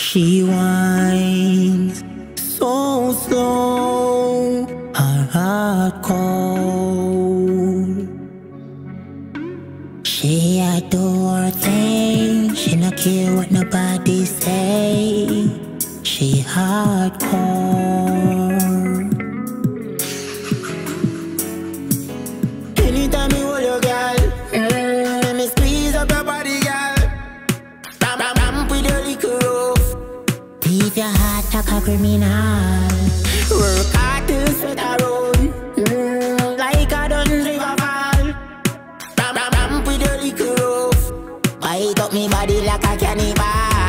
She whines so slow, her heart cold. She adore things, she no care what nobody say. She hardcore. Anytime you hold your girl, let me squeeze up your body, girl. Bam with your little roof. Leave your heart like a criminal. Work hard to sweat around, like a done river fall. Bam with your little roof. Bite up me body like a cannibal.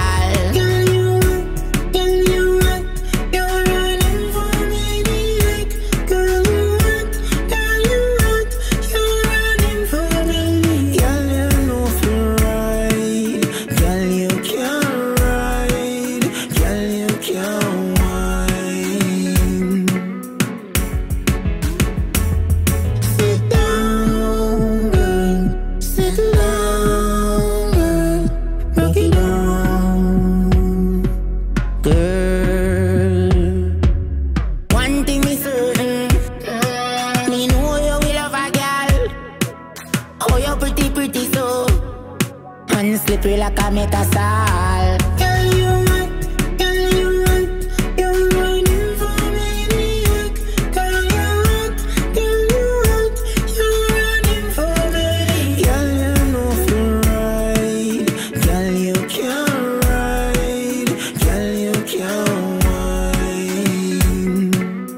Slippery like a metasol. Girl, you want, you're running for maniac. Girl, you want, you're running for maniac. Girl, you know you're right. Girl, you can't ride. Girl, you can't whine.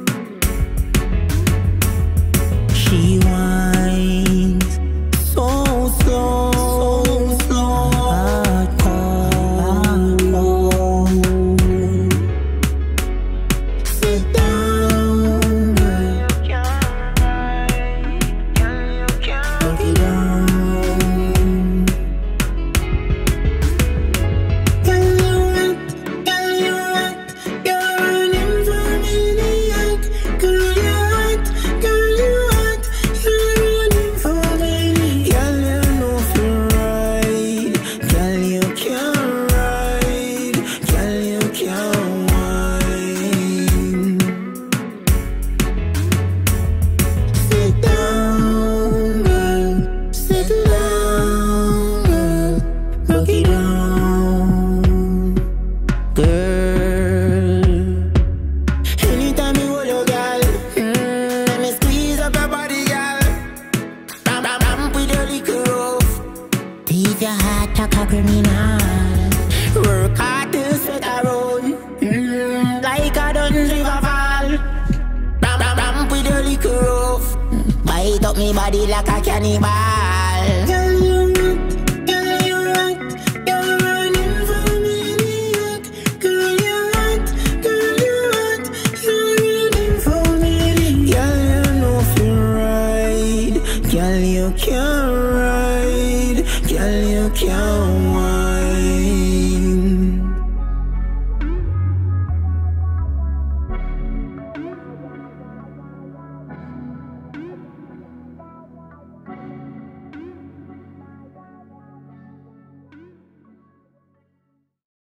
She whines so slow. Leave your heart like a criminal. Work hard to sweat around, like a done river fall. Bam with your little roof. Bite up me body like a cannibal. Girl, you want, you're running for maniac. Girl, you want, you're running for maniac. Girl, you know you're right. Girl, you can't ride. Girl, you can't